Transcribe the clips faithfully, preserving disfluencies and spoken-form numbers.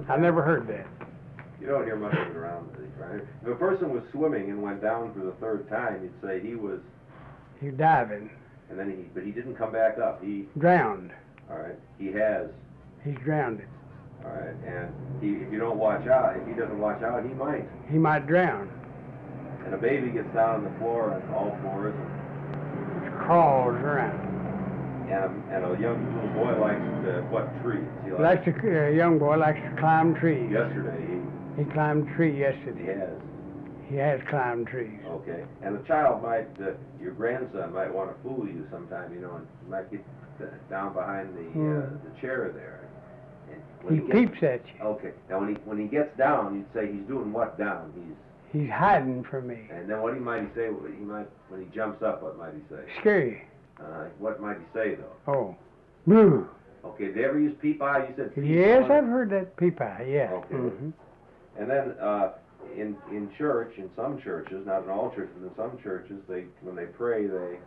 I never heard that. You don't hear much of it around the right? If a person was swimming and went down for the third time, you'd say he was... He diving. And then he, but he didn't come back up. He... Drowned. All right. He has. He's drowned. All right. And he, if you don't watch out, if he doesn't watch out, he might. He might drown. And a baby gets down on the floor on all fours. He crawls around. And a, and a young little boy likes to, what trees? He likes to, a young boy likes to climb trees. Yesterday he... He climbed a tree yesterday. He has. He has climbed trees. Okay. And the child might, uh, your grandson might want to fool you sometime, you know, and you might get uh, down behind the mm. uh, the chair there. And he he gets, peeps at you. Okay. Now when he when he gets down, you'd say he's doing what down? He's He's hiding from me. And then what he might he say? He might when he jumps up. What might he say? Scary. Uh, what might he say though? Oh, blue. Okay. Did they ever use peep eye? You said peep yes, eye? I've heard that peep eye. Yeah. Okay. Mm-hmm. And then uh, in in church, in some churches, not in all churches, in some churches, they when they pray, they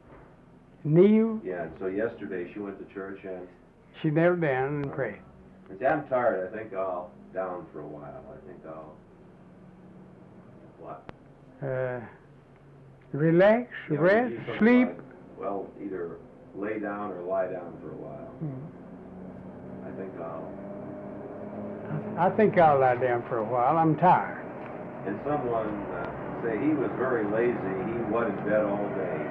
kneel. Yeah. And so yesterday she went to church and she knelt down and prayed. And see, I'm tired. I think I'll down for a while. I think I'll what? Uh, relax, You know, rest, do something sleep. like, well, either lay down or lie down for a while. Mm. I think I'll. I think I'll lie down for a while. I'm tired. And someone uh, say he was very lazy. He was in bed all day.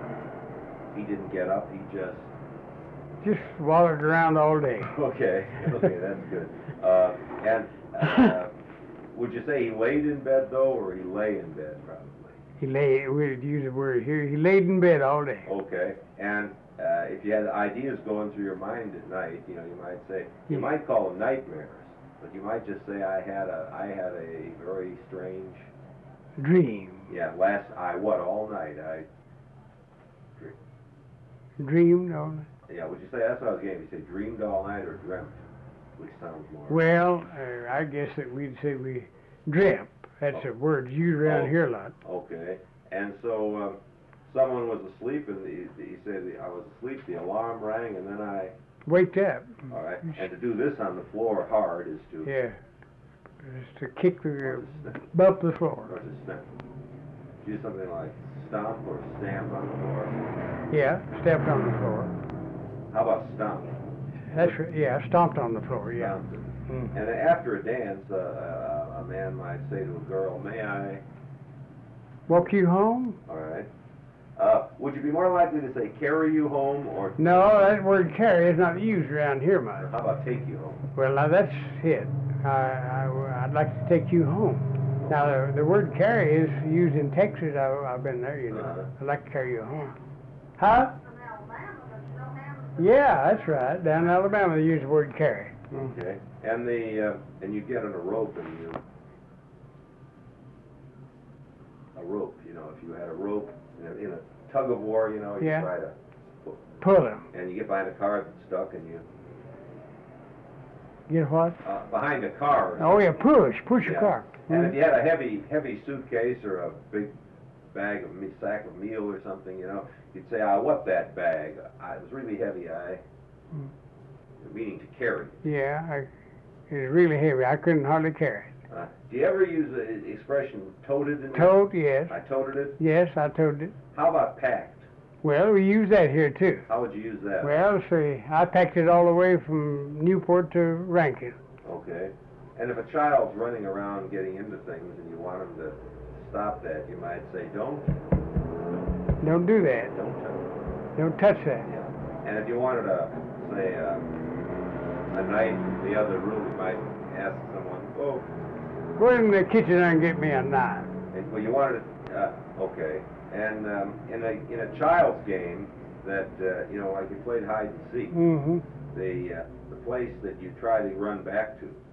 He didn't get up. He just. Just wallowed around all day. Okay. Okay, that's good. Uh, and uh, would you say he laid in bed though, or he lay in bed probably? He lay. We'd use the word here. He laid in bed all day. Okay. And uh, if you had ideas going through your mind at night, you know, you might say you Yeah. might call them nightmares. But you might just say, I had a, I had a very strange dream. Yeah, last, I what, all night, I dreamed. Dreamed all night? Yeah, would you say, that's what I was getting, you say dreamed all night or dreamt, which sounds more. Well, uh, I guess that we'd say we dreamt. That's Oh. a word used around Oh. here a lot. Okay, and so um, someone was asleep, and he, he said, I was asleep, the alarm rang, and then I... Waked up. All right, and to do this on the floor hard is to... Yeah. Is to kick the, Or to snap. bump the floor. Or to snap. Do something like stomp or stamp on the floor. Yeah, stepped on the floor. How about stomp? That's right. Yeah, stomped on the floor. Yeah. Stomped it. Mm. And then after a dance, uh, uh, a man might say to a girl, may I? Walk you home? All right. Uh, would you be more likely to say carry you home or... No, that word carry is not used around here much. How about take you home? Well, now that's it. I, I, I'd like to take you home. Now, the, the word carry is used in Texas. I, I've been there, you know. Uh-huh. I'd like to carry you home. Huh? Yeah, that's right. Down in Alabama, they use the word carry. Okay. And the uh, and you get on a rope and you... A rope, you know, if you had a rope in a, in a tug of war, you know, you Yeah. try to... Pull him. And you get behind a car that's stuck and you... Get what? Uh, behind a car. Oh, yeah, push. Push your Yeah. car. And if Mhm. you had a heavy, heavy suitcase or a big bag of me sack of meal or something, you know, you'd say, "I what that bag? I, it was really heavy. I," Mm. meaning to carry. Yeah, I, it was really heavy. I couldn't hardly carry it. Uh, do you ever use the expression "toted"? In Towed, yes. I toted it. Yes, I towed it. How about packed? Well, we use that here, too. How would you use that? Well, see, I packed it all the way from Newport to Rankin. Okay. And if a child's running around getting into things and you want them to stop that, you might say, "Don't, Don't do that. don't touch it." Don't touch that. Yeah. And if you wanted to say uh, a knife in the other room, you might ask someone, "Oh." Go in the kitchen and get me a knife. And, well, you wanted it, uh, okay. And um, in a in a child's game, that uh, you know, like you played hide and seek, Mm-hmm. the uh, the place that you try to run back to,